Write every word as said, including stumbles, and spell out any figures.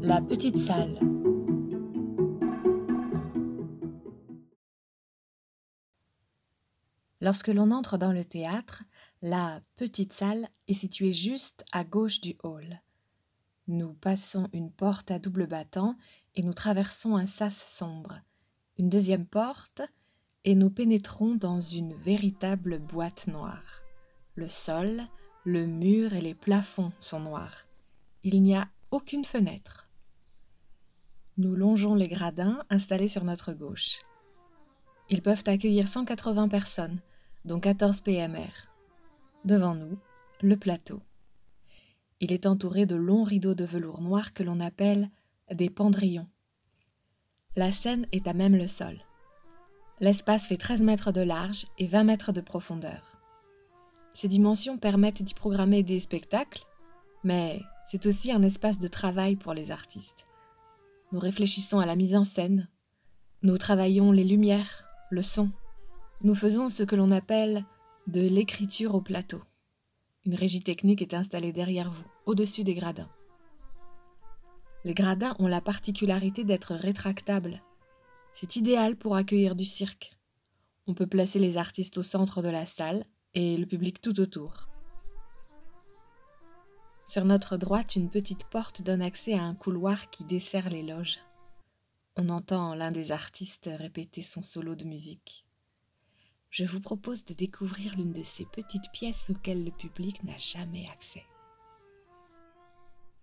La petite salle. Lorsque l'on entre dans le théâtre, la petite salle est située juste à gauche du hall. Nous passons une porte à double battant et nous traversons un sas sombre, une deuxième porte et nous pénétrons dans une véritable boîte noire. Le sol, le mur et les plafonds sont noirs. Il n'y a aucune fenêtre. Nous longeons les gradins installés sur notre gauche. Ils peuvent accueillir cent quatre-vingts personnes, dont quatorze P M R. Devant nous, le plateau. Il est entouré de longs rideaux de velours noir que l'on appelle des pendrillons. La scène est à même le sol. L'espace fait treize mètres de large et vingt mètres de profondeur. Ces dimensions permettent d'y programmer des spectacles, mais c'est aussi un espace de travail pour les artistes. Nous réfléchissons à la mise en scène, nous travaillons les lumières, le son. Nous faisons ce que l'on appelle de l'écriture au plateau. Une régie technique est installée derrière vous, au-dessus des gradins. Les gradins ont la particularité d'être rétractables. C'est idéal pour accueillir du cirque. On peut placer les artistes au centre de la salle et le public tout autour. Sur notre droite, une petite porte donne accès à un couloir qui dessert les loges. On entend l'un des artistes répéter son solo de musique. Je vous propose de découvrir l'une de ces petites pièces auxquelles le public n'a jamais accès.